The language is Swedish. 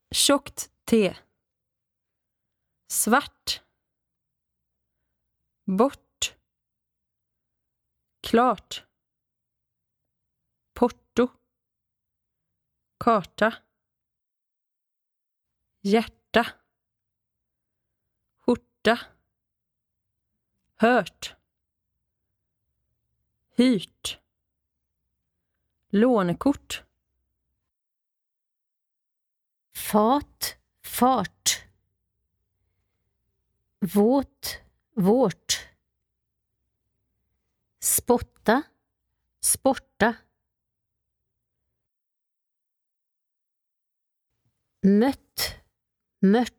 Tjockt te. Svart. Bort. Klart. Porto. Karta. Hjärta. Skjorta. Hört. Hyrt. Lånekort. Fat, fart. Våt, vårt. Spotta, sporta. Mött, mört.